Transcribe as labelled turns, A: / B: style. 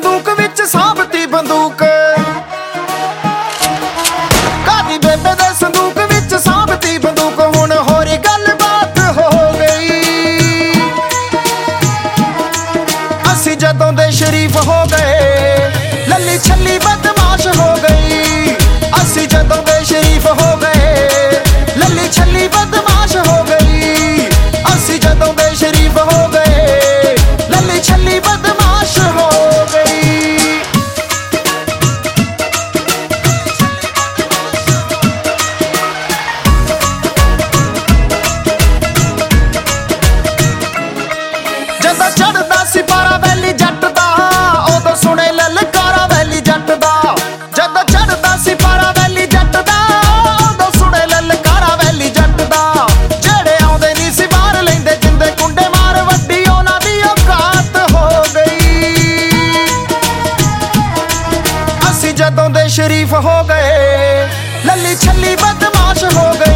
A: ਸੰਦੂਕ ਵਿੱਚ ਸਾਂਭਤੀ ਬੰਦੂਕ, ਕਾਦੀ ਬੇਬੇ ਦੇ ਸੰਦੂਕ ਵਿੱਚ ਸਾਂਭਤੀ ਬੰਦੂਕ। ਹੁਣ ਹੋਰ ਗੱਲਬਾਤ ਹੋ ਗਈ, ਅਸੀਂ ਜਦੋਂ ਦੇ ਸ਼ਰੀਫ ਹੋ ਗਏ, ਲੱਲੀ ਛੱਲੀ ਬਦਮਾਸ਼ ਹੋ ਗਈ। ਅਸੀਂ ਜਦੋਂ ਦੇ ਸ਼ਰੀਫ ਹੋ ਗਏ, ਲੱਲੀ ਛੱਲੀ ਬਦਮਾਸ਼ ਹੋ ਗਈ। ਅਸੀਂ ਜਦੋਂ ਦੇ ਸ਼ਰੀਫ ਹੋ ਗਏ, ਲੱਲੀ ਛੱਲੀ ਬਦਮਾਸ਼ ਹੋ ਗਈ। ਜਦੋਂ ਚੜਦਾ ਸੀ ਪਾਰਾ ਵੈਲੀ ਜੱਟ ਦਾ, ਉਦੋਂ ਸੁਣੇ ਲਲਕਾਰਾ ਵੈਲੀ ਜੱਟ ਦਾ। ਜਦੋਂ ਚੜਦਾ ਸੀ ਪਾਰਾ ਵੈਲੀ ਜੱਟ ਦਾ, ਉਦੋਂ ਸੁਣੇ ਲਲਕਾਰਾ ਵੈਲੀ ਜੱਟ ਦਾ। ਜਿਹੜੇ ਆਉਂਦੇ ਨਹੀਂ ਸੀ ਮਾਰ ਲੈਂਦੇ ਜਿੰਦੇ ਕੁੰਡੇ ਮਾਰ, ਵੱਡੀ ਉਹਨਾਂ ਦੀ ਔਕਾਤ ਹੋ ਗਈ। ਅਸੀਂ ਜਦੋਂ ਦੇ ਸ਼ਰੀਫ ਹੋ ਗਏ, ਲੱਲੀ ਛੱਲੀ ਬਦਮਾਸ਼ ਹੋ ਗਏ।